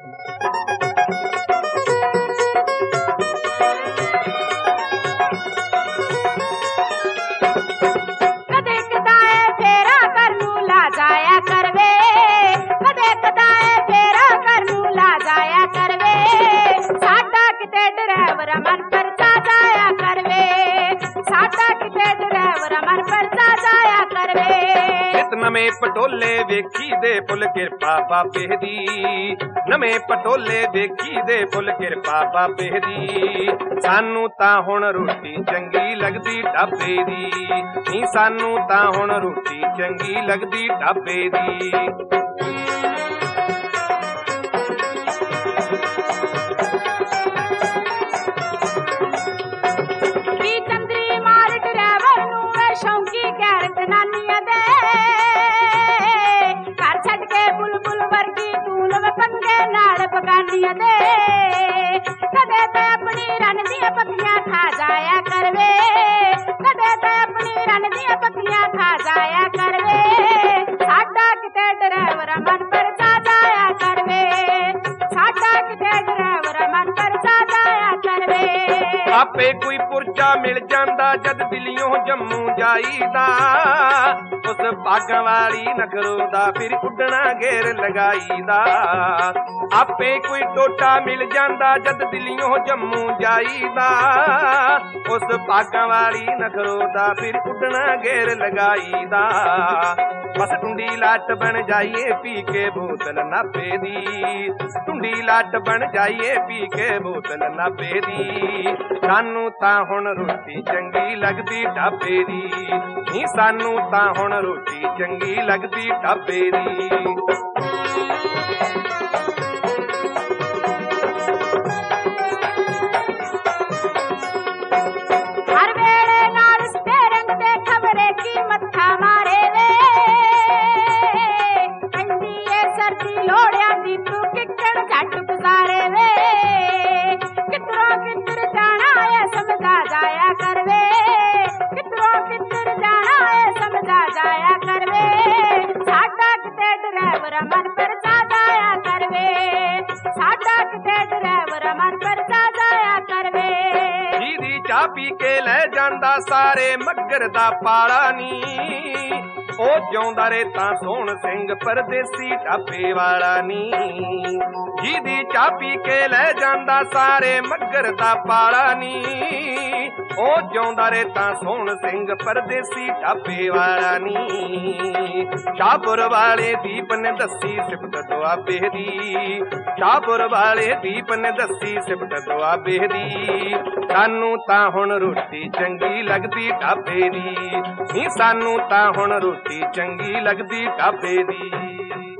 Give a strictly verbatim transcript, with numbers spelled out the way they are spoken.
कदे कदाए फेरा करनू ला जाया करवे, कदे कदाए फेरा करनू ला जाया करवे, साडा किते ड्राइवर मन परचा जाया करवे, साडा किते ड्राइवर मन परचा जाया करवे। नਵੇਂ पटोले वेखी दे फुल किरपा बाबे दी, नਵੇਂ पटोले वेखी दे फुल किरपा बाबे दी। सानू तां हुण रोटी चंगी लगदी ढाबे दी, नी सानू तां हुण रोटी चंगी लगदी ढाबे दी। शौकी गैर जनानिया दे घर छड़ के बुलबुल वर्गी तूल पंगे नाल बगानिया दे, कदे ते अपनी रन दिया पक्कियां खा जाया करवे, कदे ते अपनी रन दिया पक्कियां खा जाया करवे, साडा किते ड्राइवर मन परचा जाया करवे, साडा किते ड्राइवर मन परचा जाया करवे। आपे कोई पुरचा मिल जांदा जद दिलियों जम्मू जाईदा, उस भागां वाली नखरों दा फिर उड्डना घेर लगाईदा। आपे कोई टोटा मिल जांदा जद दिलियों जम्मू जाईदा, उस भागां वाली नखरों दा फिर उड्डना घेर लगाईदा। बस टुंडी लाट बन जाइए पी के बोतल नापे दी, टुंडी लाट बन जाइए पी के बोतल नापे दी। सानू तां हुण रोटी चंगी लगदी ढाबे दी, नी सानू तां हुण रोटी चंगी लगदी ढाबे दी। हर वेले नाल स्टेरिंग ते खबरे की मत्था मारे वे, ठंडी ए सर्दी लोड़ियां दी तू किक्कड़ झट गुजारे वे, किधरों किधर जाना है समझा जाया करवे, किधरों किधर जाना है समझा जाया करवे, साडा किते ड्राइवर मन परचा जाया करवे, साडा किते ड्राइवर मन परचा जाया करवे। जी चाह पी के ले जांदा सारे मगर दा पाला नी, ओ जिउंदा रे तां सोहण सिंह परदेसी ढाबे वाला नी। जी चाह पी के ले जांदा सारे मगर दा पाला नी, ओ जिउंदा रे तां सोहण सिंह परदेसी ढाबे वाला नी। शाहपुर वाले दीप ने दसी सिफत दुआबे दी, शाहपुर वाले दीप ने दसी सिफत दुआबे दी। सानू तां हुण रोटी चंगी लगदी ढाबे दी, नी सानू तां हुण रोटी चंगी लगदी ढाबे दी।